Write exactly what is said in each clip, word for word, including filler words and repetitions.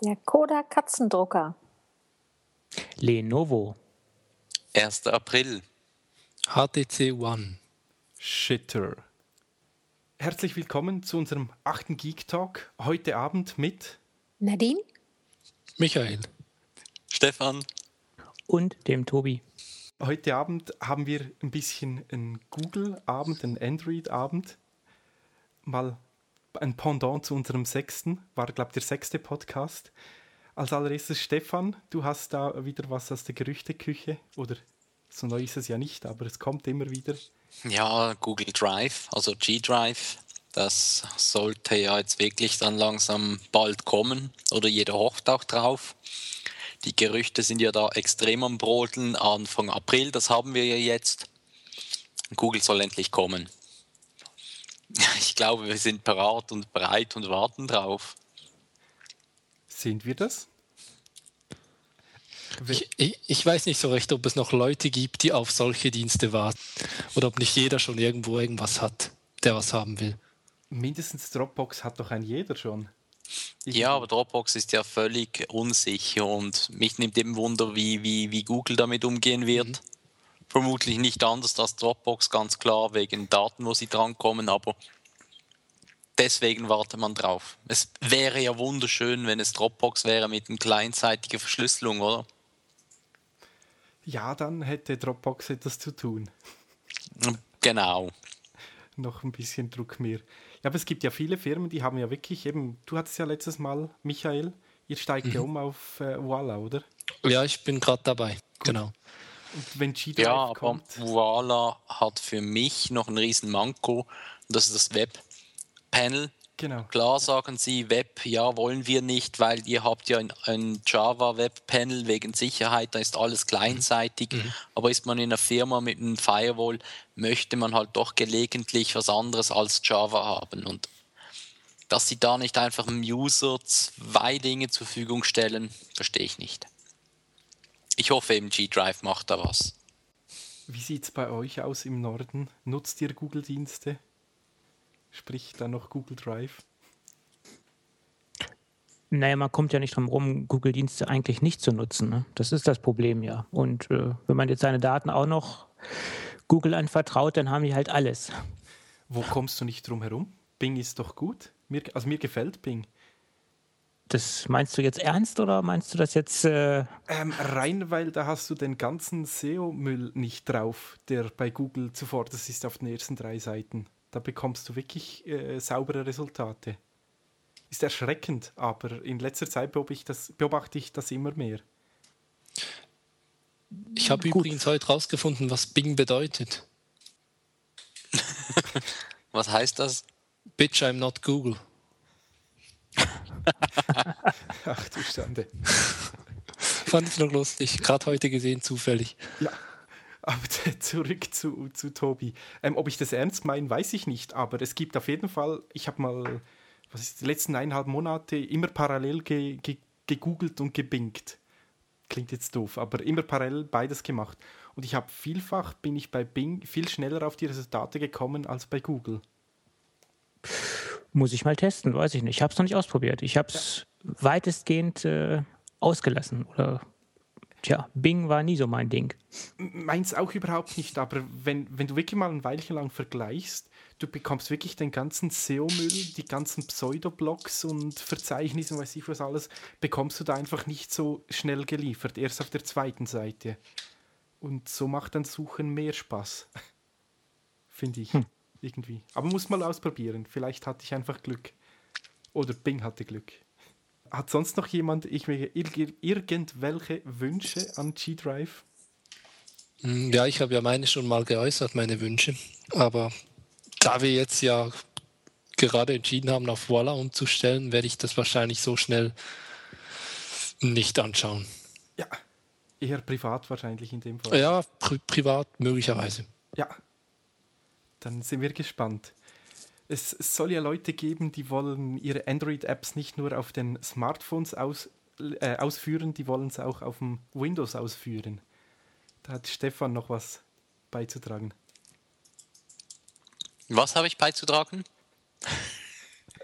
Der Kodak Katzendrucker. Lenovo. erster April. H T C One. Shitter. Herzlich willkommen zu unserem achten Geek Talk. Heute Abend mit Nadine. Michael. Stefan. Und dem Tobi. Heute Abend haben wir ein bisschen einen Google-Abend, einen Android-Abend. Mal ein Pendant zu unserem sechsten, war, glaube ich, der sechste Podcast. Als allererstes, Stefan, du hast da wieder was aus der Gerüchteküche. Oder so neu ist es ja nicht, aber es kommt immer wieder. Ja, Google Drive, also G-Drive, das sollte ja jetzt wirklich dann langsam bald kommen. Oder jeder hofft auch drauf. Die Gerüchte sind ja da extrem am Brodeln. Anfang April, das haben wir ja jetzt. Google soll endlich kommen. Ich glaube, wir sind parat und bereit und warten drauf. Sind wir das? Ich, ich, ich weiß nicht so recht, ob es noch Leute gibt, die auf solche Dienste warten. Oder ob nicht jeder schon irgendwo irgendwas hat, der was haben will. Mindestens Dropbox hat doch ein jeder schon. Irgendwie. Ja, aber Dropbox ist ja völlig unsicher und mich nimmt eben Wunder, wie, wie, wie Google damit umgehen wird. Mhm. Vermutlich nicht anders als Dropbox, ganz klar, wegen Daten, wo sie drankommen, aber deswegen wartet man drauf. Es wäre ja wunderschön, wenn es Dropbox wäre mit einer kleinseitigen Verschlüsselung, oder? Ja, dann hätte Dropbox etwas zu tun. Genau. Noch ein bisschen Druck mehr. Ja, aber es gibt ja viele Firmen, die haben ja wirklich eben, du hattest ja letztes Mal, Michael, ihr steigt mhm. ja um auf äh, Voila, oder? Ja, ich bin gerade dabei, Gut. Genau. Und wenn G-Drive ja, aber kommt... Voila hat für mich noch einen riesen Manko, und das ist das Webpanel. Genau. Klar sagen sie, Web, ja, wollen wir nicht, weil ihr habt ja ein, ein Java-Web-Panel wegen Sicherheit, da ist alles kleinseitig. Mhm. Aber ist man in einer Firma mit einem Firewall, möchte man halt doch gelegentlich was anderes als Java haben. Und dass sie da nicht einfach dem User zwei Dinge zur Verfügung stellen, verstehe ich nicht. Ich hoffe eben, G-Drive macht da was. Wie sieht es bei euch aus im Norden? Nutzt ihr Google-Dienste? Sprich dann noch Google Drive? Naja, man kommt ja nicht drum rum, Google-Dienste eigentlich nicht zu nutzen. Ne? Das ist das Problem ja. Und äh, wenn man jetzt seine Daten auch noch Google anvertraut, dann haben die halt alles. Wo kommst du nicht drum herum? Bing ist doch gut. Mir, also mir gefällt Bing. Das meinst du jetzt ernst oder meinst du das jetzt... Äh ähm, rein, weil da hast du den ganzen S E O-Müll nicht drauf, der bei Google zuvorderst ist auf den ersten drei Seiten. Da bekommst du wirklich äh, saubere Resultate. Ist erschreckend, aber in letzter Zeit beobachte ich das, beobachte ich das immer mehr. Ich habe übrigens heute rausgefunden, was Bing bedeutet. Was heißt das? Bitch, I'm not Google. Ach du Schande. Fand ich noch lustig, gerade heute gesehen, zufällig. Ja. Aber zurück zu, zu Tobi. Ähm, ob ich das ernst meine, weiß ich nicht. Aber es gibt auf jeden Fall, ich habe mal, was ist, die letzten eineinhalb Monate immer parallel ge, ge, gegoogelt und gebingt. Klingt jetzt doof, aber immer parallel beides gemacht. Und ich habe vielfach, bin ich bei Bing viel schneller auf die Resultate gekommen als bei Google. Muss ich mal testen, weiß ich nicht. Ich habe es noch nicht ausprobiert. Ich habe es ja. weitestgehend äh, ausgelassen oder... Tja, Bing war nie so mein Ding. Meins auch überhaupt nicht, aber wenn, wenn du wirklich mal ein Weilchen lang vergleichst, du bekommst wirklich den ganzen S E O-Müll, die ganzen Pseudoblogs und Verzeichnisse und weiß ich was alles, bekommst du da einfach nicht so schnell geliefert, erst auf der zweiten Seite. Und so macht dann Suchen mehr Spaß. Finde ich, hm. irgendwie. Aber muss mal ausprobieren, vielleicht hatte ich einfach Glück. Oder Bing hatte Glück. Hat sonst noch jemand irgendwelche Wünsche an G-Drive? Ja, ich habe ja meine schon mal geäußert, meine Wünsche. Aber da wir jetzt ja gerade entschieden haben, auf Voila umzustellen, werde ich das wahrscheinlich so schnell nicht anschauen. Ja, eher privat wahrscheinlich in dem Fall. Ja, pri- privat möglicherweise. Ja, dann sind wir gespannt. Es, es soll ja Leute geben, die wollen ihre Android-Apps nicht nur auf den Smartphones aus, äh, ausführen, die wollen es auch auf dem Windows ausführen. Da hat Stefan noch was beizutragen. Was habe ich beizutragen?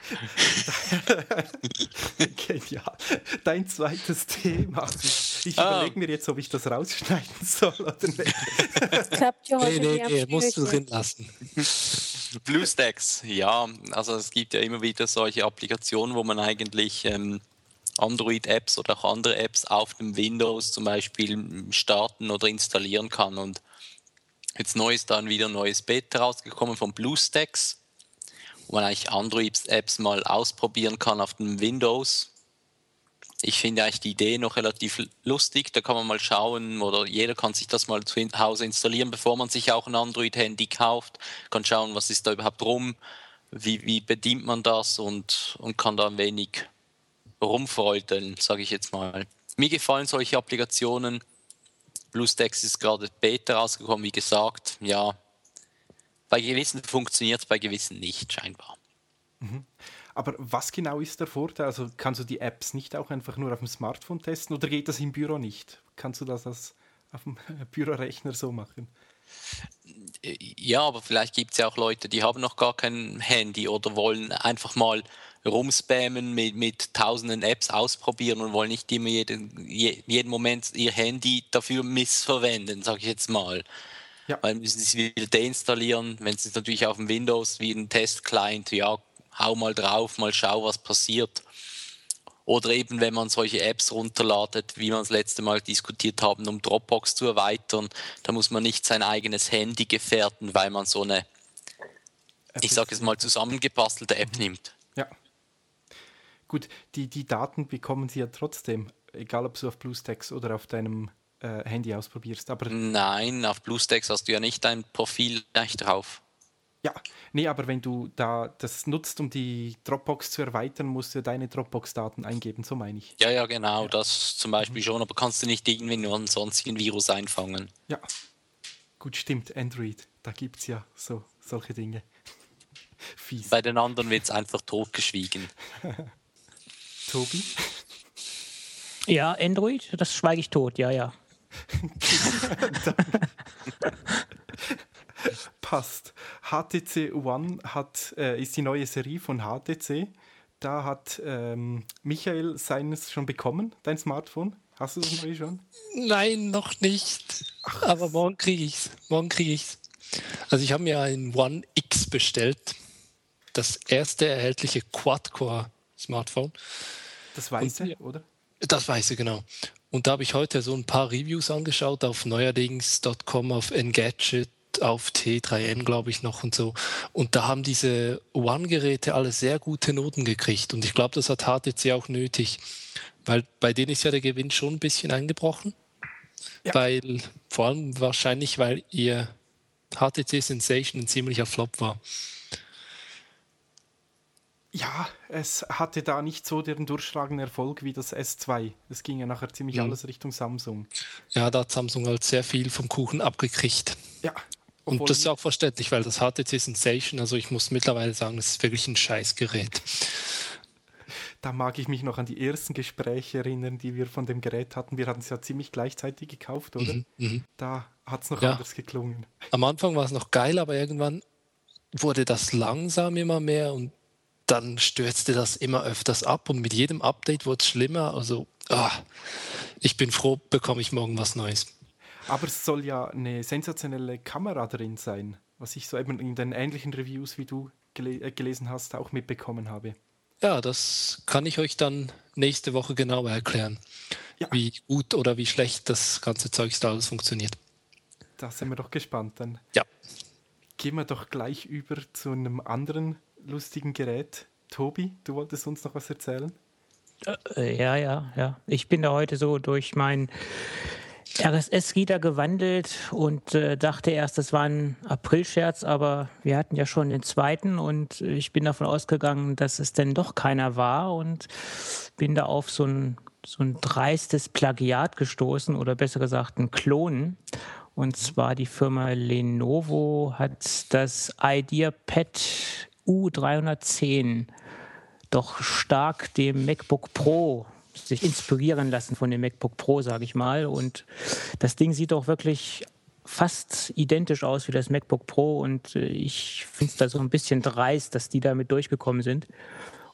Genial. Dein zweites Thema. Ich Ah. überlege mir jetzt, ob ich das rausschneiden soll oder nicht. Das klappt ja heute Nee, nee, eher nee, musst du schwierig. drin lassen. BlueStacks, ja, also es gibt ja immer wieder solche Applikationen, wo man eigentlich ähm, Android-Apps oder auch andere Apps auf dem Windows zum Beispiel starten oder installieren kann. Und jetzt neu ist dann wieder ein neues Beta rausgekommen von BlueStacks, wo man eigentlich Android-Apps mal ausprobieren kann auf dem Windows. Ich finde eigentlich die Idee noch relativ lustig. Da kann man mal schauen, oder jeder kann sich das mal zu Hause installieren, bevor man sich auch ein Android-Handy kauft. Kann schauen, was ist da überhaupt rum, wie, wie bedient man das und, und kann da ein wenig rumfreudeln, sage ich jetzt mal. Mir gefallen solche Applikationen. BlueStacks ist gerade Beta rausgekommen, wie gesagt. Ja, bei gewissen funktioniert es, bei gewissen nicht, scheinbar. Aber was genau ist der Vorteil? Also kannst du die Apps nicht auch einfach nur auf dem Smartphone testen oder geht das im Büro nicht? Kannst du das als auf dem Bürorechner so machen? Ja, aber vielleicht gibt es ja auch Leute, die haben noch gar kein Handy oder wollen einfach mal rumspammen mit, mit tausenden Apps ausprobieren und wollen nicht immer jeden, jeden Moment ihr Handy dafür missverwenden, sage ich jetzt mal. Ja. Weil müssen sie es wieder deinstallieren, wenn es natürlich auf dem Windows wie ein Test-Client, ja, hau mal drauf, mal schau, was passiert. Oder eben, wenn man solche Apps runterladet, wie wir das letzte Mal diskutiert haben, um Dropbox zu erweitern, da muss man nicht sein eigenes Handy gefährden, weil man so eine, ich sage jetzt mal, zusammengebastelte App nimmt. Ja. Gut, die, die Daten bekommen sie ja trotzdem, egal ob du auf BlueStacks oder auf deinem äh, Handy ausprobierst. Aber Nein, auf BlueStacks hast du ja nicht dein Profil gleich drauf. ja, nee, aber wenn du da das nutzt, um die Dropbox zu erweitern, musst du deine Dropbox-Daten eingeben, so meine ich. Ja, ja, genau, das zum Beispiel schon, aber kannst du nicht irgendwie nur einen sonstigen Virus einfangen. Ja, gut, stimmt, Android, da gibt es ja so solche Dinge. Fies. Bei den anderen wird es einfach totgeschwiegen. Tobi? Ja, Android, das schweige ich tot, ja, ja. Passt. H T C One hat, äh, ist die neue Serie von H T C. Da hat ähm, Michael seines schon bekommen, dein Smartphone. Hast du das neue schon? Nein, noch nicht. Aber morgen kriege ich's. Morgen kriege ich's. Also ich habe mir ein One X bestellt. Das erste erhältliche Quad-Core-Smartphone. Das Weiße, Und- oder? Das weiß ich genau. Und da habe ich heute so ein paar Reviews angeschaut auf neuerdings Punkt com, auf Engadget, auf T drei N, glaube ich, noch und so. Und da haben diese One-Geräte alle sehr gute Noten gekriegt. Und ich glaube, das hat H T C auch nötig. Weil bei denen ist ja der Gewinn schon ein bisschen eingebrochen. Ja. Weil, vor allem wahrscheinlich, weil ihr H T C Sensation ein ziemlicher Flop war. Ja, es hatte da nicht so den durchschlagenden Erfolg wie das S zwei. Es ging ja nachher ziemlich Mhm. alles Richtung Samsung. Ja, da hat Samsung halt sehr viel vom Kuchen abgekriegt. Ja. Und obwohl- das ist auch verständlich, weil das H T C Sensation, also ich muss mittlerweile sagen, das ist wirklich ein Scheißgerät. Da mag ich mich noch an die ersten Gespräche erinnern, die wir von dem Gerät hatten. Wir hatten es ja ziemlich gleichzeitig gekauft, oder? Mhm, mhm. Da hat es noch Ja. anders geklungen. Am Anfang war es noch geil, aber irgendwann wurde das langsam immer mehr und dann stürzte das immer öfters ab und mit jedem Update wurde es schlimmer. Also, ah, ich bin froh, bekomme ich morgen was Neues. Aber es soll ja eine sensationelle Kamera drin sein, was ich so eben in den ähnlichen Reviews, wie du gele äh, gelesen hast, auch mitbekommen habe. Ja, das kann ich euch dann nächste Woche genauer erklären, Ja. wie gut oder wie schlecht das ganze Zeug da alles funktioniert. Da sind wir doch gespannt. Dann Ja. gehen wir doch gleich über zu einem anderen lustigen Gerät. Tobi, du wolltest uns noch was erzählen? Äh, Ja, ja, ja. Ich bin da heute so durch mein R S S-Reader gewandelt und äh, dachte erst, das war ein Aprilscherz, aber wir hatten ja schon den zweiten und ich bin davon ausgegangen, dass es denn doch keiner war und bin da auf so ein, so ein dreistes Plagiat gestoßen oder besser gesagt ein Klon. Und zwar die Firma Lenovo hat das IdeaPad U dreihundertzehn doch stark dem MacBook Pro sich inspirieren lassen von dem MacBook Pro, sage ich mal. Und das Ding sieht auch wirklich fast identisch aus wie das MacBook Pro und äh, ich finde es da so ein bisschen dreist, dass die damit durchgekommen sind.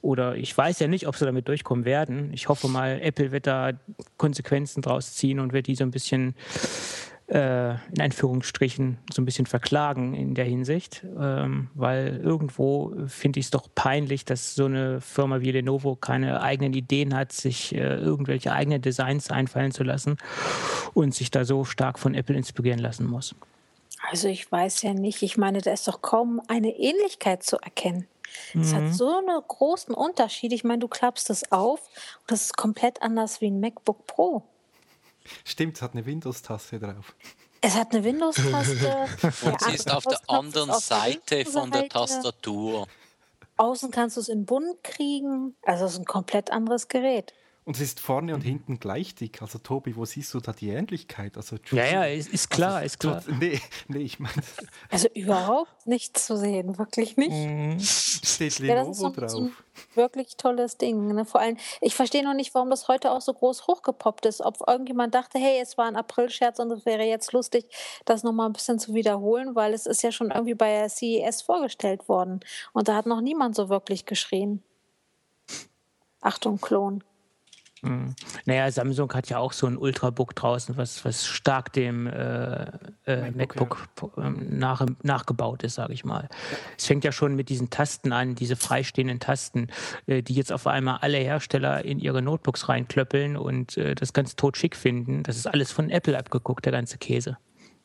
oder ich weiß ja nicht, ob sie damit durchkommen werden. Ich hoffe mal, Apple wird da Konsequenzen draus ziehen und wird die so ein bisschen äh, in Anführungsstrichen so ein bisschen verklagen in der Hinsicht, ähm, weil irgendwo finde ich es doch peinlich, dass so eine Firma wie Lenovo keine eigenen Ideen hat, sich äh, irgendwelche eigenen Designs einfallen zu lassen und sich da so stark von Apple inspirieren lassen muss. Also ich weiß ja nicht, ich meine, da ist doch kaum eine Ähnlichkeit zu erkennen. Es hat Mhm. so einen großen Unterschied. Ich meine, du klappst es auf und das ist komplett anders wie ein MacBook Pro. Stimmt, es hat eine Windows-Taste drauf. Es hat eine Windows-Taste. Der Und sie ist auf der Anschlussknopf ist anderen auf der Seite linken von der Seite. Tastatur. Außen kannst du es in bunt kriegen. Also es ist ein komplett anderes Gerät. Und es ist vorne und hinten gleich dick. Also Tobi, wo siehst du da die Ähnlichkeit? Also, Ja, ja, ist, ist klar, also, ist klar. tot- Nee, nee, ich meine, Also überhaupt nicht zu sehen, wirklich nicht. Mhm. steht Ja, das ist Lenovo so, ein- so ein drauf. wirklich tolles Ding. Ne? Vor allem, ich verstehe noch nicht, warum das heute auch so groß hochgepoppt ist. Ob irgendjemand dachte, hey, es war ein April-Scherz und es wäre jetzt lustig, das nochmal ein bisschen zu wiederholen, weil es ist ja schon irgendwie bei der C E S vorgestellt worden. Und da hat noch niemand so wirklich geschrien. Achtung, Klon. Mhm. Naja, Samsung hat ja auch so ein Ultrabook draußen, was, was stark dem äh, äh, MacBook, MacBook ähm, nach, nachgebaut ist, sage ich mal. Es fängt ja schon mit diesen Tasten an, diese freistehenden Tasten, äh, die jetzt auf einmal alle Hersteller in ihre Notebooks reinklöppeln und äh, das ganz totschick finden. Das ist alles von Apple abgeguckt, der ganze Käse.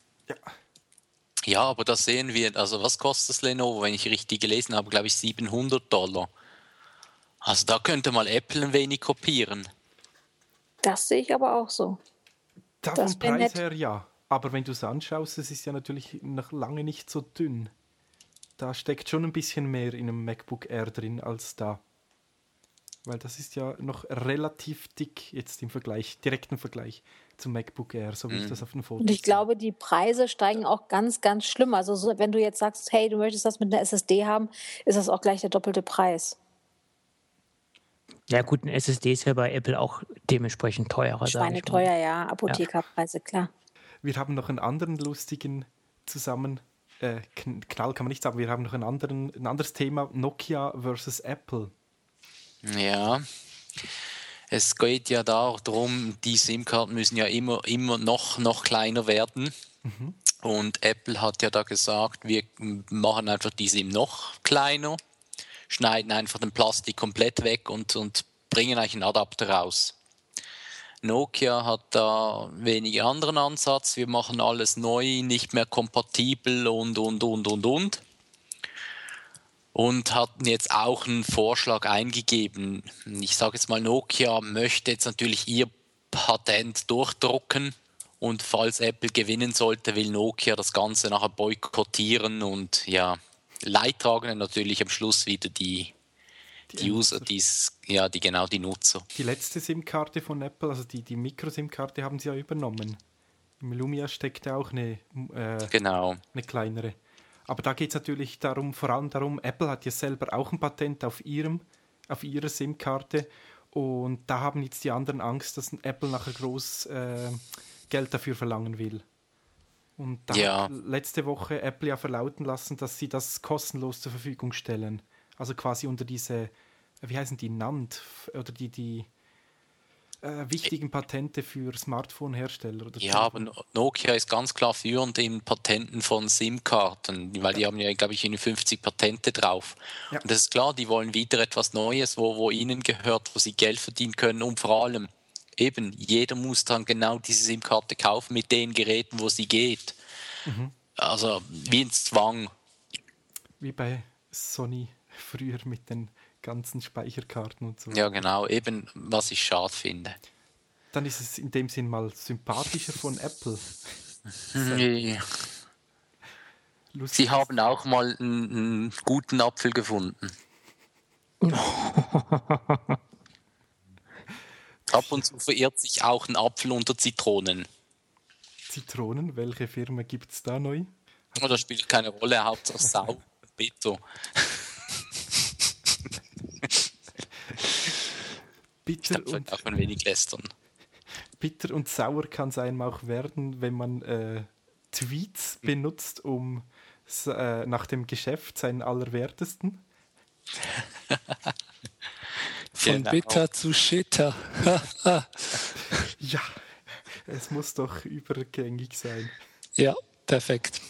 Ja, aber das sehen wir, also was kostet das Lenovo, wenn ich richtig gelesen habe, glaube ich siebenhundert Dollar. Also da könnte mal Apple ein wenig kopieren. Das sehe ich aber auch so. Da Das vom wär Preis nett. her ja. Aber wenn du es anschaust, es ist ja natürlich noch lange nicht so dünn. Da steckt schon ein bisschen mehr in einem MacBook Air drin als da. Weil das ist ja noch relativ dick jetzt im Vergleich, direkten Vergleich zum MacBook Air, so wie ich das auf den Fotos Und ich sehe. glaube, die Preise steigen auch ganz, ganz schlimm. Also so, wenn du jetzt sagst, hey, du möchtest das mit einer S S D haben, ist das auch gleich der doppelte Preis. Ja gut, ein S S D ist ja bei Apple auch dementsprechend teurer, sage ich mal. Schweineteuer, ja. Apothekerpreise, klar. Wir haben noch einen anderen lustigen zusammen, äh, Kn- Knall kann man nicht sagen, wir haben noch einen anderen, ein anderes Thema, Nokia versus Apple. Ja, es geht ja darum, die SIM-Karten müssen ja immer, immer noch, noch kleiner werden. Und Apple hat ja da gesagt, wir machen einfach die SIM noch kleiner, schneiden einfach den Plastik komplett weg und, und bringen eigentlich einen Adapter raus. Nokia hat da wenig anderen Ansatz. Wir machen alles neu, nicht mehr kompatibel und, und, und, und, und. Und hatten jetzt auch einen Vorschlag eingegeben. Ich sage jetzt mal, Nokia möchte jetzt natürlich ihr Patent durchdrucken. Und falls Apple gewinnen sollte, will Nokia das Ganze nachher boykottieren. Und ja, Leidtragende natürlich am Schluss wieder die, die User, die's, ja, die genau die Nutzer. Die letzte SIM-Karte von Apple, also die, die Micro-SIM-Karte, haben sie ja übernommen. Im Lumia steckt ja auch eine, äh, Genau. eine kleinere. Aber da geht es natürlich darum, vor allem darum, Apple hat ja selber auch ein Patent auf, ihrem, auf ihrer SIM-Karte und da haben jetzt die anderen Angst, dass Apple nachher groß äh, Geld dafür verlangen will. Und da Ja. hat letzte Woche Apple ja verlauten lassen, dass sie das kostenlos zur Verfügung stellen. Also quasi unter diese, wie heißen die, N A N D oder die, die äh, wichtigen Patente für Smartphone-Hersteller. Oder Ja, aber Nokia ist ganz klar führend in Patenten von SIM-Karten, weil die haben ja, glaube ich, fünfzig Patente drauf. Ja. Und das ist klar, die wollen wieder etwas Neues, wo, wo ihnen gehört, wo sie Geld verdienen können und vor allem eben, jeder muss dann genau diese SIM-Karte kaufen mit den Geräten, wo sie geht. Also wie ein Zwang. Wie bei Sony früher mit den ganzen Speicherkarten und so. Ja, genau, eben, was ich schade finde. Dann ist es in dem Sinn mal sympathischer von Apple. Lustig. Sie haben auch mal einen, einen guten Apfel gefunden. Ab und zu verirrt sich auch ein Apfel unter Zitronen. Zitronen, welche Firma gibt es da neu? Oh, das spielt keine Rolle, Hauptsache sau, bitter. Ich Bitter darf und, auch ein wenig lästern. bitter und sauer kann es einem auch werden, wenn man äh, Tweets benutzt, um s- äh, nach dem Geschäft seinen Allerwertesten. Von Genau. bitter zu shitter. Ja, es muss doch übergängig sein. Ja, perfekt.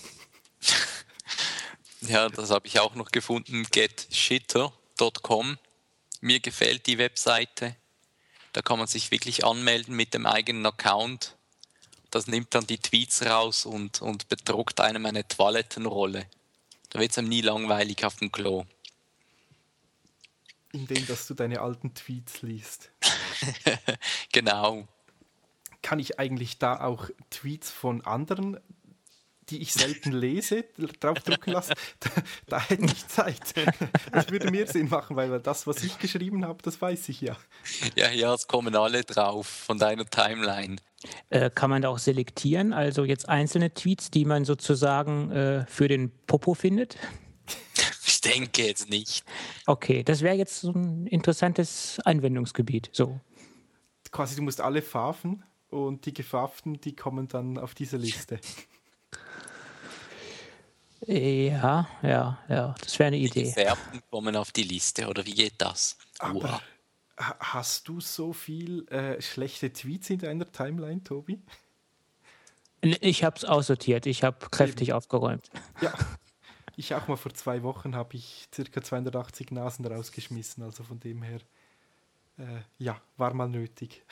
Ja, das habe ich auch noch gefunden, get shitter Punkt com. Mir gefällt die Webseite. Da kann man sich wirklich anmelden mit dem eigenen Account. Das nimmt dann die Tweets raus und, und bedruckt einem eine Toilettenrolle. Da wird es einem nie langweilig auf dem Klo. Indem, dass du deine alten Tweets liest. Genau. Kann ich eigentlich da auch Tweets von anderen, die ich selten lese, draufdrucken lassen? Da, da hätte ich Zeit. Das würde mir Sinn machen, weil das, was ich geschrieben habe, das weiß ich ja. Ja, ja, es kommen alle drauf von deiner Timeline. Äh, kann man da auch selektieren, also jetzt einzelne Tweets, die man sozusagen äh, für den Popo findet? Ich denke jetzt nicht. Okay, das wäre jetzt so ein interessantes Anwendungsgebiet. So. Quasi, du musst alle Farben und die Gefarbten, die kommen dann auf diese Liste. Ja, ja, ja, das wäre eine Die Idee. Gefärbten kommen auf die Liste, oder wie geht das? Aber Uah. ha- hast du so viel äh, schlechte Tweets in deiner Timeline, Tobi? Ich habe es aussortiert, ich habe kräftig aufgeräumt. Ja. Ich auch mal vor zwei Wochen habe ich ca. zweihundertachtzig Nasen rausgeschmissen, also von dem her, äh, ja, war mal nötig.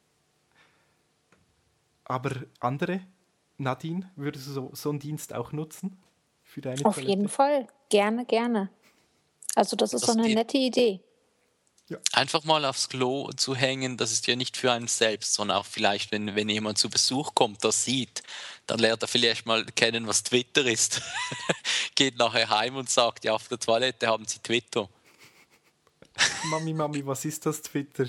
Aber andere, Nadine, würdest du so, so einen Dienst auch nutzen? Für deine Auf Toilette? jeden Fall. Gerne, gerne. Also das ist Das so eine geht. nette Idee. Einfach mal aufs Klo zu hängen, das ist ja nicht für einen selbst, sondern auch vielleicht, wenn, wenn jemand zu Besuch kommt, das sieht, dann lernt er vielleicht mal kennen, was Twitter ist. Geht nachher heim und sagt, ja, auf der Toilette haben sie Twitter. Mami, Mami, was ist das Twitter?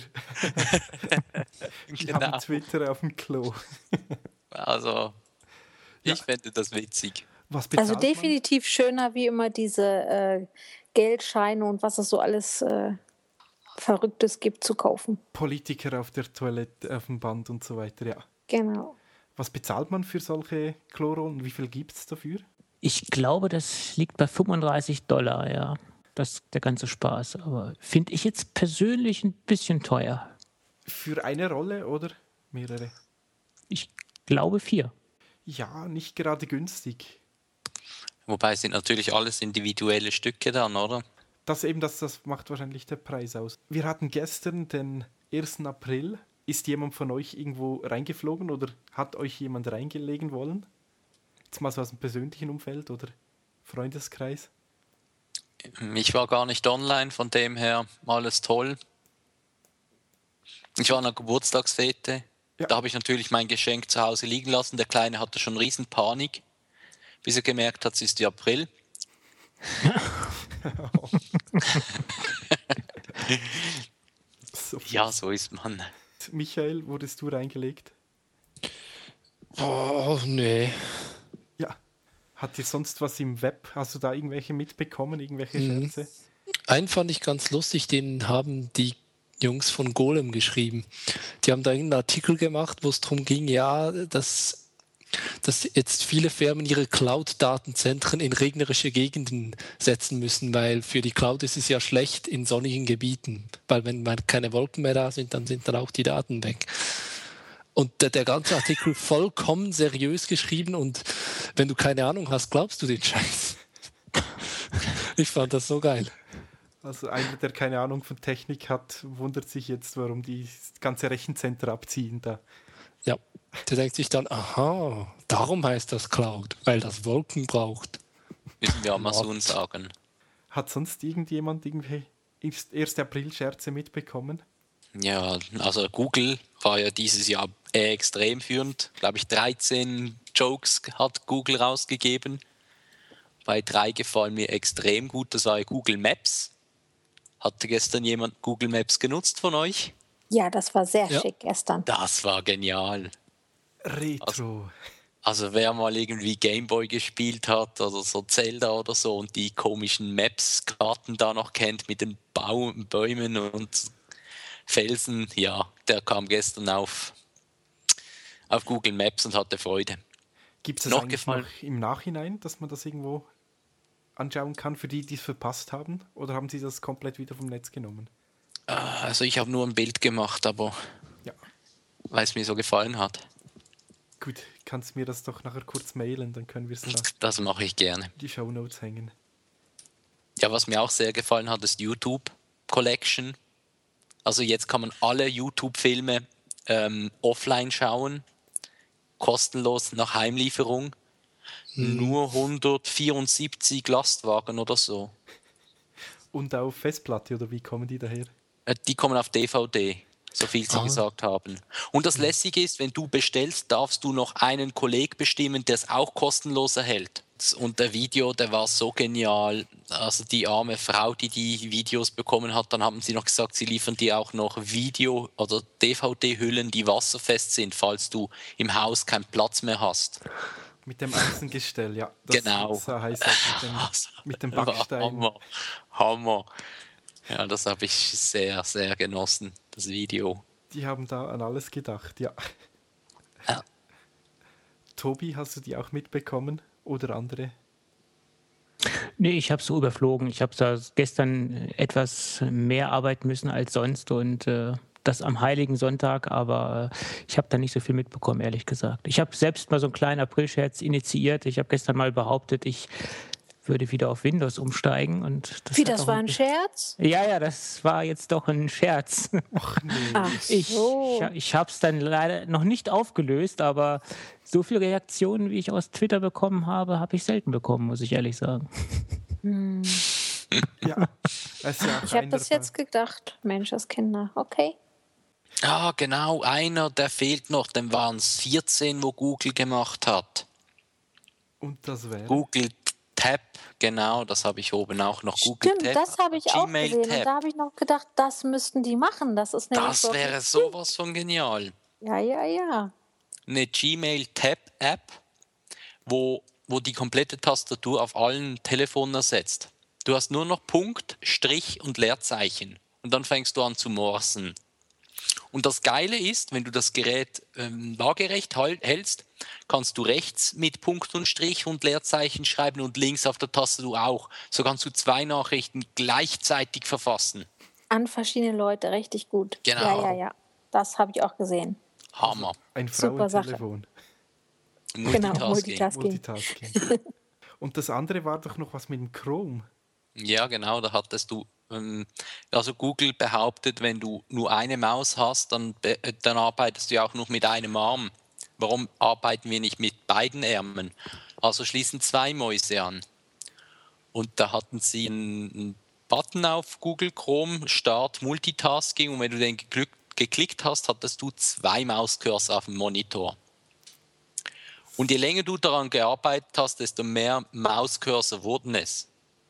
Ich habe Genau. Twitter auf dem Klo. Also, ich Ja. fände das witzig. Was bezahlt Also definitiv schöner wie immer diese äh, Geldscheine und was es so alles äh, Verrücktes gibt zu kaufen. man? Politiker auf der Toilette, auf dem Band und so weiter, ja. Genau. Was bezahlt man für solche Klorollen? Wie viel gibt es dafür? Ich glaube, das liegt bei fünfunddreißig Dollar, ja. Das der ganze Spaß. Aber finde ich jetzt persönlich ein bisschen teuer. Für eine Rolle oder mehrere? Ich glaube vier. Ja, nicht gerade günstig. Wobei sind natürlich alles individuelle Stücke dann, oder? Das eben, das, das macht wahrscheinlich der Preis aus. Wir hatten gestern den ersten April. Ist jemand von euch irgendwo reingeflogen oder hat euch jemand reingelegen wollen? Jetzt mal so aus dem persönlichen Umfeld oder Freundeskreis? Ich war gar nicht online, von dem her alles toll. Ich war an einer Geburtstagsfete. Ja. Da habe ich natürlich mein Geschenk zu Hause liegen lassen. Der Kleine hatte schon riesen Panik, bis er gemerkt hat, es ist der April. So viel. Ja, so ist man. Michael, wurdest du reingelegt? Oh, nee. Ja. Hat dir sonst was im Web? Hast du da irgendwelche mitbekommen, irgendwelche Mhm. Scherze? Einen fand ich ganz lustig, den haben die Jungs von Golem geschrieben. Die haben da irgendeinen Artikel gemacht, wo es darum ging, ja, dass, dass jetzt viele Firmen ihre Cloud-Datenzentren in regnerische Gegenden setzen müssen, weil für die Cloud ist es ja schlecht in sonnigen Gebieten. Weil wenn mal keine Wolken mehr da sind, dann sind dann auch die Daten weg. Und der, der ganze Artikel vollkommen seriös geschrieben und wenn du keine Ahnung hast, glaubst du den Scheiß. Ich fand das so geil. Also einer, der keine Ahnung von Technik hat, wundert sich jetzt, warum die das ganze Rechenzentrum abziehen da. Ja, der denkt sich dann, aha, darum heißt das Cloud, weil das Wolken braucht. Müssen wir Amazon sagen. Hat sonst irgendjemand irgendwelche ersten April-Scherze mitbekommen? Ja, also Google war ja dieses Jahr äh, extrem führend. Glaube ich, dreizehn Jokes hat Google rausgegeben. Bei drei gefallen mir extrem gut. Das war ja Google Maps. Hatte gestern jemand Google Maps genutzt von euch? Ja, das war sehr Ja. schick gestern. Das war genial. Retro. Also wer mal irgendwie Gameboy gespielt hat oder so Zelda oder so und die komischen Maps-Karten da noch kennt mit den Baum, Bäumen und Felsen, ja, der kam gestern auf, auf Google Maps und hatte Freude. Gibt es das Noch eigentlich gefallen? noch im Nachhinein, dass man das irgendwo anschauen kann, für die, die es verpasst haben? Oder haben sie das komplett wieder vom Netz genommen? Also ich habe nur ein Bild gemacht, aber Ja, weil es mir so gefallen hat. gut, kannst mir das doch nachher kurz mailen, dann können wir es da in Das mache ich gerne. die Shownotes hängen. Ja, was mir auch sehr gefallen hat, ist YouTube Collection. Also jetzt kann man alle YouTube-Filme ähm, offline schauen, kostenlos nach Heimlieferung. Nur hundertvierundsiebzig Lastwagen oder so. Und auf Festplatte, oder wie kommen die daher? Äh, Die kommen auf D V D, so viel sie Ah. gesagt haben. Und das Lässige ist, wenn du bestellst, darfst du noch einen Kollegen bestimmen, der es auch kostenlos erhält. Und der Video, der war so genial. Also die arme Frau, die die Videos bekommen hat, dann haben sie noch gesagt, sie liefern dir auch noch Video- oder D V D-Hüllen, die wasserfest sind, falls du im Haus keinen Platz mehr hast. Mit dem Außengestell, ja. Das Genau. sah heiß aus mit dem, mit dem Backstein. Hammer. Hammer. Ja, das habe ich sehr, sehr genossen, das Video. Die haben da an alles gedacht, ja. Ja. Tobi, hast du die auch mitbekommen? Oder andere? Nee, ich habe so überflogen. Ich habe da gestern etwas mehr arbeiten müssen als sonst und äh, das am Heiligen Sonntag, aber äh, ich habe da nicht so viel mitbekommen, ehrlich gesagt. Ich habe selbst mal so einen kleinen Aprilscherz initiiert. Ich habe gestern mal behauptet, ich würde wieder auf Windows umsteigen. Und das Wie, hat das auch war ein Scherz? Ja, ja, das war jetzt doch ein Scherz. Ach nee. Ach Ich, so. ich, ich habe es dann leider noch nicht aufgelöst, aber so viele Reaktionen, wie ich aus Twitter bekommen habe, habe ich selten bekommen, muss ich ehrlich sagen. Ja, es ist ja auch Ich habe einer das jetzt gedacht. Mensch, das Kinder. Okay. Ah, genau, einer, der fehlt noch. Dann waren es vierzehn, wo Google gemacht hat. bei- Und das wäre. Google Tab, genau, das habe ich oben auch noch. Google Stimmt, Tab, das habe ich auch Gmail gesehen. Und Tab. da habe ich noch gedacht, das müssten die machen. Das ist nämlich Das wirklich- wäre sowas von genial. Ja, ja, ja. Eine Gmail Tab App, wo, wo die komplette Tastatur auf allen Telefonen ersetzt. Du hast nur noch Punkt, Strich und Leerzeichen. Und dann fängst du an zu morsen. Und das Geile ist, wenn du das Gerät ähm, waagerecht halt, hältst, kannst du rechts mit Punkt und Strich und Leerzeichen schreiben und links auf der Tastatur auch. So kannst du zwei Nachrichten gleichzeitig verfassen. An verschiedene Leute, richtig gut. Genau. Ja, ja, ja. Das habe ich auch gesehen. Hammer. Ein Super Sache. Frauentelefon. Genau, Multitasking. Multitasking. Multitasking. Und das andere war doch noch was mit dem Chrome. Ja, genau, da hattest du, ähm, also Google behauptet, wenn du nur eine Maus hast, dann, be- äh, dann arbeitest du ja auch nur mit einem Arm. Warum arbeiten wir nicht mit beiden Ärmeln? Also schließen zwei Mäuse an. Und da hatten sie einen, einen Button auf Google Chrome, Start Multitasking, und wenn du den geklickt, geklickt hast, hattest du zwei Mauscursor auf dem Monitor. Und je länger du daran gearbeitet hast, desto mehr Mauscursor wurden es.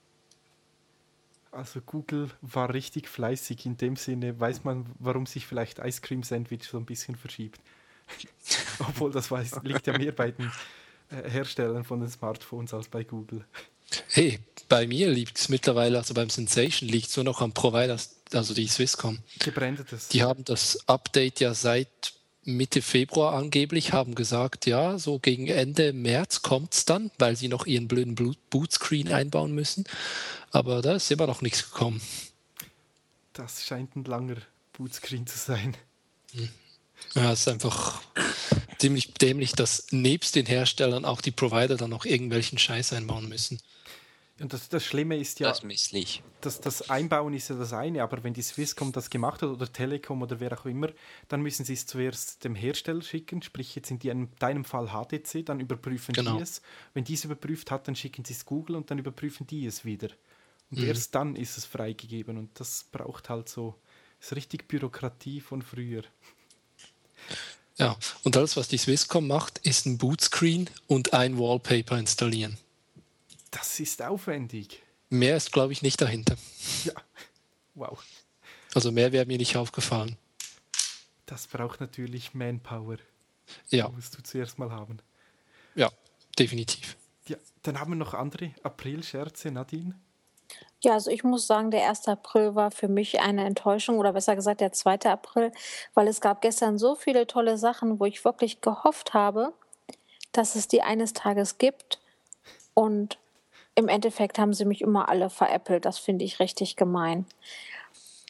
Also Google war richtig fleißig. In dem Sinne weiß man, warum sich vielleicht Ice Cream Sandwich so ein bisschen verschiebt. Obwohl das weiß, liegt ja mehr bei den äh, Herstellern von den Smartphones als bei Google. Hey, bei mir liegt es mittlerweile, also beim Sensation liegt es nur noch am Provider, also die Swisscom. Gebrandetes. Die haben das Update ja seit Mitte Februar angeblich, haben gesagt, ja, so gegen Ende März kommt es dann, weil sie noch ihren blöden Bootscreen einbauen müssen. Aber da ist immer noch nichts gekommen. Das scheint ein langer Bootscreen zu sein. Ja, es ist einfach ziemlich dämlich, dass nebst den Herstellern auch die Provider dann noch irgendwelchen Scheiß einbauen müssen. Und das, das Schlimme ist ja, Das ist misslich. das, das Einbauen ist ja das eine, aber wenn die Swisscom das gemacht hat oder Telekom oder wer auch immer, dann müssen sie es zuerst dem Hersteller schicken, sprich jetzt in die- deinem Fall H T C, dann überprüfen Genau. die es. Wenn die es überprüft hat, dann schicken sie es Google und dann überprüfen die es wieder. Und erst dann ist es freigegeben und das braucht halt so, ist richtig Bürokratie von früher. Ja, und alles, was die Swisscom macht, ist ein Bootscreen und ein Wallpaper installieren. Das ist aufwendig. Mehr ist, glaube ich, nicht dahinter. Ja, wow. Also mehr wäre mir nicht aufgefallen. Das braucht natürlich Manpower. Ja, Das musst du zuerst mal haben. ja, definitiv. Ja, dann haben wir noch andere April-Scherze, Nadine. Ja, also ich muss sagen, der erste April war für mich eine Enttäuschung oder besser gesagt der zweite April, weil es gab gestern so viele tolle Sachen, wo ich wirklich gehofft habe, dass es die eines Tages gibt. Und im Endeffekt haben sie mich immer alle veräppelt. Das finde ich richtig gemein.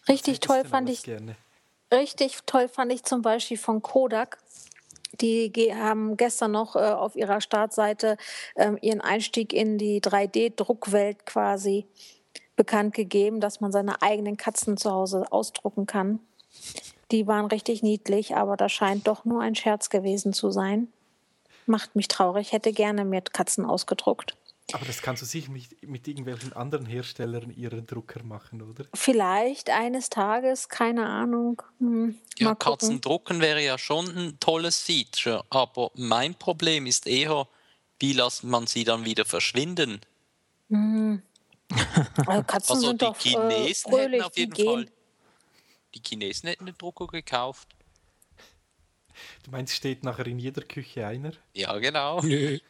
Richtig hättest toll denn fand alles ich, gerne? richtig toll fand ich zum Beispiel von Kodak. Die ge- haben gestern noch äh, auf ihrer Startseite ähm, ihren Einstieg in die drei D-Druckwelt quasi bekannt gegeben, dass man seine eigenen Katzen zu Hause ausdrucken kann. Die waren richtig niedlich, aber das scheint doch nur ein Scherz gewesen zu sein. Macht mich traurig, hätte gerne mehr Katzen ausgedruckt. Aber das kannst du sicher mit, mit irgendwelchen anderen Herstellern ihrer Drucker machen, oder? Vielleicht eines Tages, keine Ahnung. Hm, Ja, mal gucken. Katzen drucken wäre ja schon ein tolles Feature, aber mein Problem ist eher, wie lässt man sie dann wieder verschwinden? Hm. Also Katzen Also sind die doch äh, Chinesen hätten fröhlich, auf die jeden Fall, gehen. die Chinesen hätten den Drucker gekauft. Du meinst, steht nachher in jeder Küche einer? Ja, genau. Nö.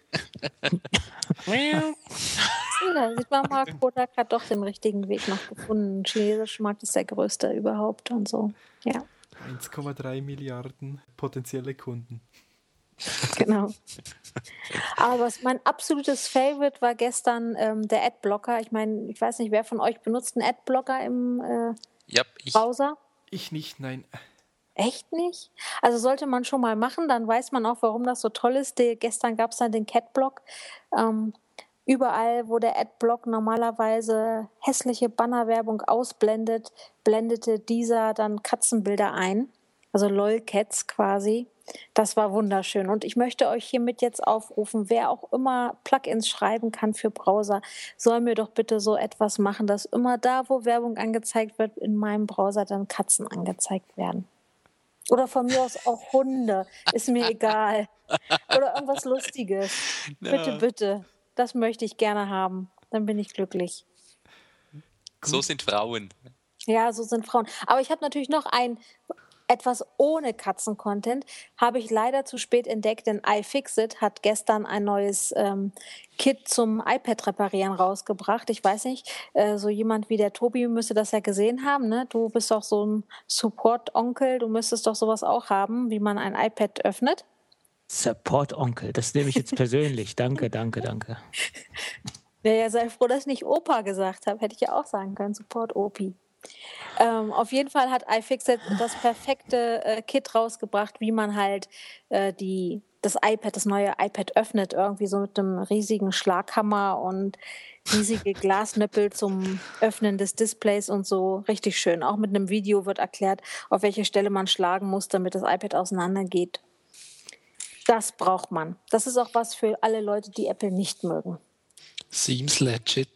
Ja, sieht man mal, Kodak hat doch den richtigen Weg noch gefunden. Chinesischer Markt ist der größte überhaupt und so. Ja, eins Komma drei Milliarden potenzielle Kunden. genau. Aber was mein absolutes Favorite war gestern ähm, der Adblocker. Ich meine, ich weiß nicht, wer von euch benutzt einen Adblocker im äh, Ja, ich, Browser? Ich nicht, nein. Echt nicht? Also sollte man schon mal machen, dann weiß man auch, warum das so toll ist. Die, gestern gab es dann den Catblock. Ähm, überall, wo der Adblock normalerweise hässliche Bannerwerbung ausblendet, blendete dieser dann Katzenbilder ein. Also LOL-Cats quasi. Das war wunderschön. Und ich möchte euch hiermit jetzt aufrufen, wer auch immer Plugins schreiben kann für Browser, soll mir doch bitte so etwas machen, dass immer da, wo Werbung angezeigt wird, in meinem Browser dann Katzen angezeigt werden. Oder von mir aus auch Hunde, ist mir egal. Oder irgendwas Lustiges. Bitte, ja. bitte. Das möchte ich gerne haben. Dann bin ich glücklich. So sind Frauen. Ja, so sind Frauen. Aber ich habe natürlich noch ein etwas ohne Katzen-Content, habe ich leider zu spät entdeckt, denn iFixit hat gestern ein neues ähm, Kit zum iPad-Reparieren rausgebracht. Ich weiß nicht, äh, so jemand wie der Tobi müsste das ja gesehen haben, ne? Du bist doch so ein Support-Onkel, du müsstest doch sowas auch haben, wie man ein iPad öffnet. Support-Onkel, das nehme ich jetzt persönlich. Danke, danke, danke. Ja, ja, sei froh, dass ich nicht Opa gesagt habe. Hätte ich ja auch sagen können, Support-Opi. Ähm, auf jeden Fall hat iFixit das perfekte äh, Kit rausgebracht, wie man halt äh, die, das iPad, das neue iPad öffnet, irgendwie so mit einem riesigen Schlaghammer und riesige Glasnöppel zum Öffnen des Displays und so. Richtig schön. Auch mit einem Video wird erklärt, auf welche Stelle man schlagen muss, damit das iPad auseinandergeht. Das braucht man. Das ist auch was für alle Leute, die Apple nicht mögen. Seems legit.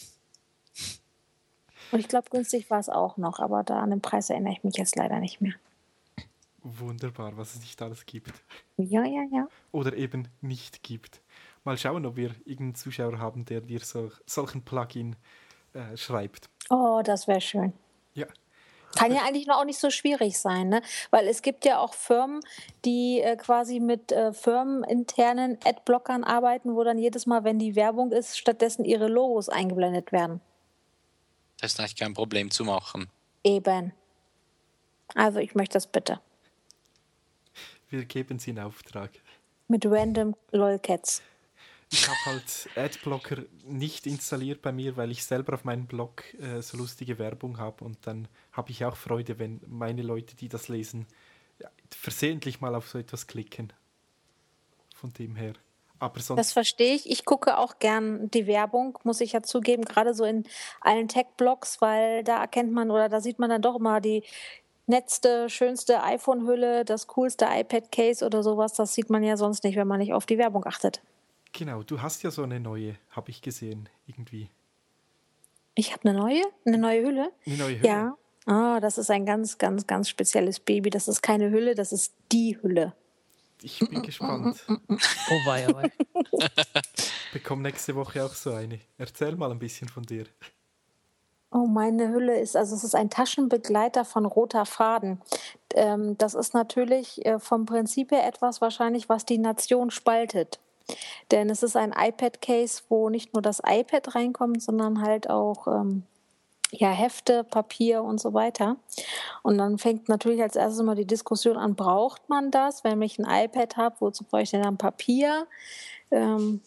Und ich glaube, günstig war es auch noch, aber da an den Preis erinnere ich mich jetzt leider nicht mehr. Wunderbar, was es nicht alles gibt. Ja, ja, ja. Oder eben nicht gibt. Mal schauen, ob wir irgendeinen Zuschauer haben, der dir so, solchen Plugin äh, schreibt. Oh, das wäre schön. Ja. Kann ja eigentlich noch auch nicht so schwierig sein, ne? Weil es gibt ja auch Firmen, die äh, quasi mit äh, firmeninternen Adblockern arbeiten, wo dann jedes Mal, wenn die Werbung ist, stattdessen ihre Logos eingeblendet werden. Das ist eigentlich kein Problem zu machen. Eben. Also ich möchte das bitte. Wir geben sie in Auftrag. Mit random LOL-Cats. Ich habe halt Adblocker nicht installiert bei mir, weil ich selber auf meinem Blog äh, so lustige Werbung habe. Und dann habe ich auch Freude, wenn meine Leute, die das lesen, ja, versehentlich mal auf so etwas klicken. Von dem her. Aber sonst. Das verstehe ich. Ich gucke auch gern die Werbung, muss ich ja zugeben, gerade so in allen Tech-Blogs, weil da erkennt man oder da sieht man dann doch immer die netzte, schönste iPhone-Hülle, das coolste iPad-Case oder sowas. Das sieht man ja sonst nicht, wenn man nicht auf die Werbung achtet. Genau, du hast ja so eine neue, habe ich gesehen, irgendwie. Ich habe eine neue? Eine neue Hülle? Eine neue Hülle? Ja. Ah, das ist ein ganz, ganz, ganz spezielles Baby. Das ist keine Hülle, das ist die Hülle. Ich bin gespannt. Oh wei, oh wei. Bekomme nächste Woche auch so eine. Erzähl mal ein bisschen von dir. Oh, meine Hülle ist, also es ist ein Taschenbegleiter von roter Faden. Ähm, das ist natürlich äh, vom Prinzip her etwas wahrscheinlich, was die Nation spaltet. Denn es ist ein iPad-Case, wo nicht nur das iPad reinkommt, sondern halt auch ähm, ja, Hefte, Papier und so weiter. Und dann fängt natürlich als erstes mal die Diskussion an, braucht man das? Wenn ich ein iPad habe, wozu brauche ich denn dann Papier? Ähm,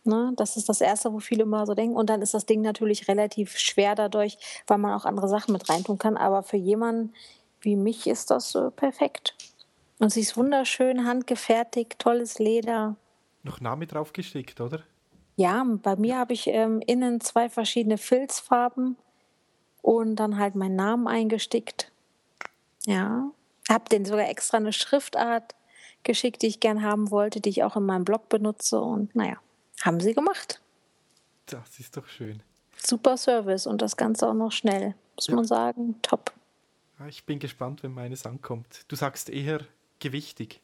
Ne? Das ist das Erste, wo viele immer so denken. Und dann ist das Ding natürlich relativ schwer dadurch, weil man auch andere Sachen mit reintun kann. Aber für jemanden wie mich ist das äh, perfekt. Und sie ist wunderschön, handgefertigt, tolles Leder. Noch Name drauf gestickt, oder? Ja, bei mir habe ich ähm, innen zwei verschiedene Filzfarben und dann halt meinen Namen eingestickt. Ja, habe denen sogar extra eine Schriftart geschickt, die ich gern haben wollte, die ich auch in meinem Blog benutze. Und naja, haben sie gemacht. Das ist doch schön. Super Service und das Ganze auch noch schnell, muss Ja. man sagen. Top. Ja, ich bin gespannt, wenn meines ankommt. Du sagst eher gewichtig.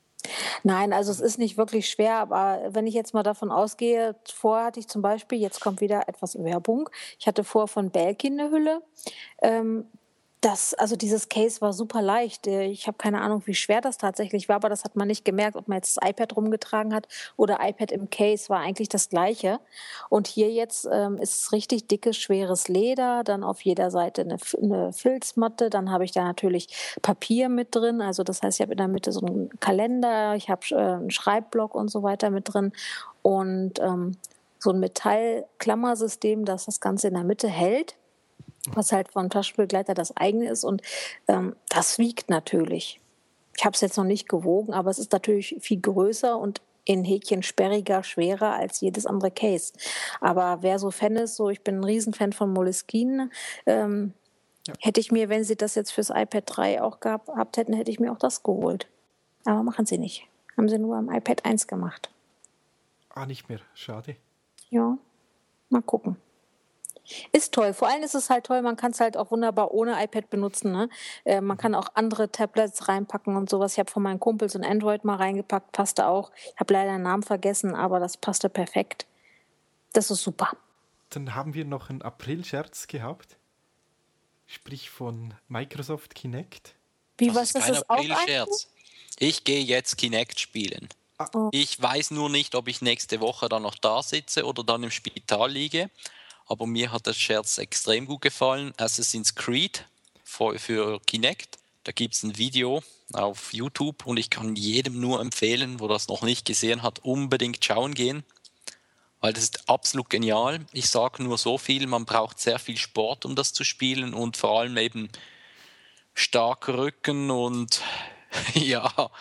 Nein, also es ist nicht wirklich schwer, aber wenn ich jetzt mal davon ausgehe, vorher hatte ich zum Beispiel, jetzt kommt wieder etwas Werbung, ich hatte vorher von Belkin eine Hülle. Ähm, das, also dieses Case war super leicht. Ich habe keine Ahnung, wie schwer das tatsächlich war, aber das hat man nicht gemerkt, ob man jetzt das iPad rumgetragen hat oder iPad im Case, war eigentlich das Gleiche. Und hier jetzt ähm, ist es richtig dickes, schweres Leder, dann auf jeder Seite eine, eine Filzmatte, dann habe ich da natürlich Papier mit drin, also das heißt, ich habe in der Mitte so einen Kalender, ich habe äh, einen Schreibblock und so weiter mit drin und ähm, so ein Metallklammersystem, das das Ganze in der Mitte hält, was halt vom Taschenbegleiter das eigene ist und ähm, das wiegt natürlich. Ich habe es jetzt noch nicht gewogen, aber es ist natürlich viel größer und in Häkchen sperriger, schwerer als jedes andere Case. Aber wer so Fan ist, so ich bin ein Riesenfan von Moleskine, ähm, Ja. hätte ich mir, wenn sie das jetzt fürs iPad drei auch gehabt hätten, hätte ich mir auch das geholt. Aber machen sie nicht. Haben sie nur am iPad eins gemacht. Ah, nicht mehr. Schade. Ja, mal gucken. Ist toll. Vor allem ist es halt toll, man kann es halt auch wunderbar ohne iPad benutzen. Ne? Äh, man kann auch andere Tablets reinpacken und sowas. Ich habe von meinen Kumpels ein Android mal reingepackt, passte auch. Ich habe leider den Namen vergessen, aber das passte perfekt. Das ist super. Dann haben wir noch einen April-Scherz gehabt. Sprich von Microsoft Kinect. Wie, Das was ist das kein ist auch April-Scherz. Ich gehe jetzt Kinect spielen. Oh. Ich weiß nur nicht, ob ich nächste Woche dann noch da sitze oder dann im Spital liege. Aber mir hat der Scherz extrem gut gefallen. Assassin's Creed für, für Kinect. Da gibt es ein Video auf YouTube und ich kann jedem nur empfehlen, wo das noch nicht gesehen hat, unbedingt schauen gehen. Weil das ist absolut genial. Ich sage nur so viel, man braucht sehr viel Sport, um das zu spielen und vor allem eben starker Rücken und ja,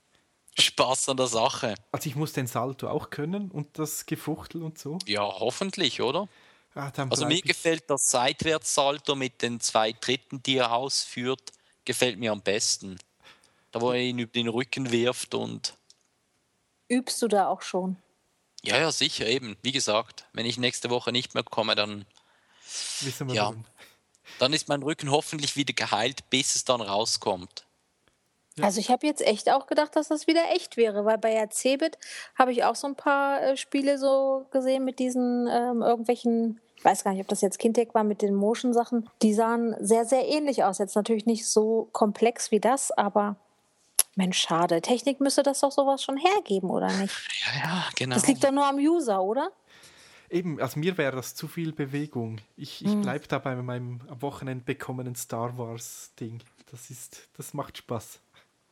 Spaß an der Sache. Also ich muss den Salto auch können und das Gefuchtel und so. Ja, hoffentlich, oder? Ah, dann Also bleib mir ich- gefällt das Seitwärtssalto mit den zwei Dritten, die er ausführt, gefällt mir am besten. Da wo er ihn über den Rücken wirft und Übst du da auch schon? ja, ja, sicher eben. Wie gesagt, wenn ich nächste Woche nicht mehr komme, dann, Wissen wir ja. warum. dann ist mein Rücken hoffentlich wieder geheilt, bis es dann rauskommt. Ja. Also ich habe jetzt echt auch gedacht, dass das wieder echt wäre, weil bei der Cebit habe ich auch so ein paar äh, Spiele so gesehen mit diesen ähm, irgendwelchen, ich weiß gar nicht, ob das jetzt Kindtech war, mit den Motion-Sachen. Die sahen sehr, sehr ähnlich aus. Jetzt natürlich nicht so komplex wie das, aber Mensch, schade. Technik müsste das doch sowas schon hergeben, oder nicht? Ja, ja, genau. Das liegt doch nur am User, oder? Eben, also mir wäre das zu viel Bewegung. Ich, ich Hm. bleibe da bei meinem am Wochenende bekommenen Star Wars Ding. Das ist, das macht Spaß.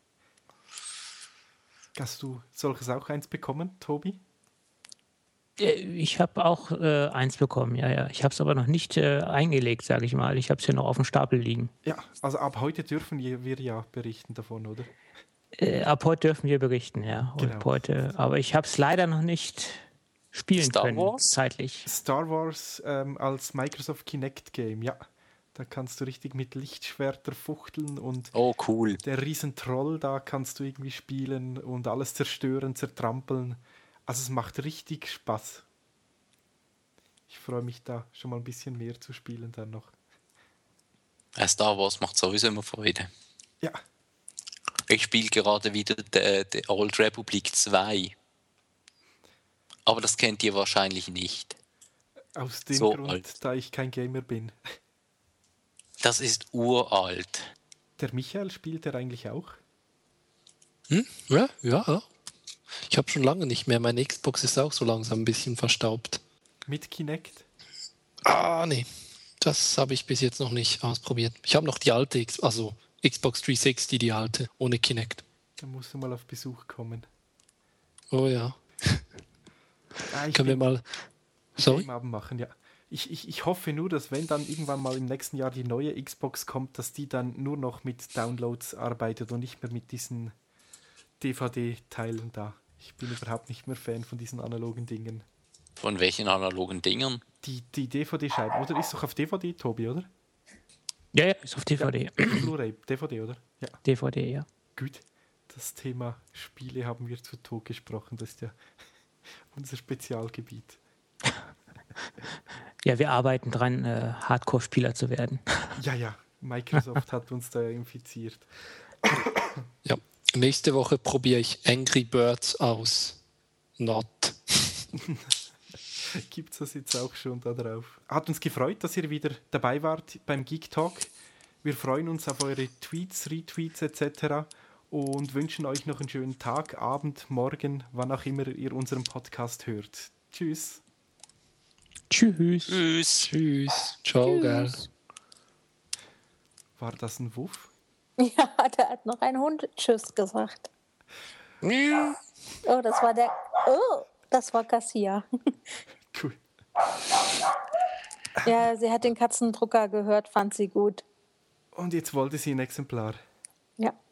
Hast du solches auch eins bekommen, Tobi? Äh, Ich habe auch äh, eins bekommen, ja, ja. Ich habe es aber noch nicht äh, eingelegt, sage ich mal. Ich habe es hier noch auf dem Stapel liegen. Ja, also ab heute dürfen wir wir ja berichten davon, oder? Äh, ab heute dürfen wir berichten, ja. Und Genau. heute, aber ich habe es leider noch nicht spielen Star können, Wars? zeitlich. Star Wars ähm, als Microsoft Kinect Game, ja. Da kannst du richtig mit Lichtschwerter fuchteln und Oh, cool. der Riesentroll, da kannst du irgendwie spielen und alles zerstören, zertrampeln. Also es macht richtig Spaß. Ich freue mich da schon mal ein bisschen mehr zu spielen dann noch. Ja, Star Wars macht sowieso immer Freude. Ja, Ich spiele gerade wieder The, The Old Republic zwei. Aber das kennt ihr wahrscheinlich nicht. aus dem So Grund, alt. da ich kein Gamer bin. Das ist uralt. Der Michael spielt er eigentlich auch? Hm? Ja, ja, ja. Ich habe schon lange nicht mehr. Meine Xbox ist auch so langsam ein bisschen verstaubt. Mit Kinect? Ah, nee. Das habe ich bis jetzt noch nicht ausprobiert. Ich habe noch die alte, X- also Xbox dreihundertsechzig, die alte, ohne Kinect. Da musst du mal auf Besuch kommen. Oh ja. Ah, ich Können wir bin- mal. Sorry? Game-Abend machen, ja. Ich, ich, ich hoffe nur, dass wenn dann irgendwann mal im nächsten Jahr die neue Xbox kommt, dass die dann nur noch mit Downloads arbeitet und nicht mehr mit diesen D V D-Teilen da. Ich bin überhaupt nicht mehr Fan von diesen analogen Dingen. Von welchen analogen Dingern? Die, die D V D-Scheiben, oder? Ist doch auf D V D, Tobi, oder? Ja, ja, ist auf D V D. Blu-ray, D V D, oder? Ja, D V D, ja. gut. Das Thema Spiele haben wir zu Tod gesprochen. Das ist ja unser Spezialgebiet. Ja, wir arbeiten dran, äh, Hardcore-Spieler zu werden. Ja, ja, Microsoft hat uns da infiziert. Ja. Nächste Woche probiere ich Angry Birds aus. Not. Gibt es das jetzt auch schon da drauf? Hat uns gefreut, dass ihr wieder dabei wart beim Geek Talk. Wir freuen uns auf eure Tweets, Retweets et cetera und wünschen euch noch einen schönen Tag, Abend, Morgen, wann auch immer ihr unseren Podcast hört. Tschüss. Tschüss. Tschüss. Tschüss. Ciao, gell. War das ein Wuff? Ja, da hat noch ein Hund Tschüss gesagt. Oh, das war der. Oh, das war Cassia. Cool. Ja, sie hat den Katzendrucker gehört, fand sie gut. Und jetzt wollte sie ein Exemplar. Ja.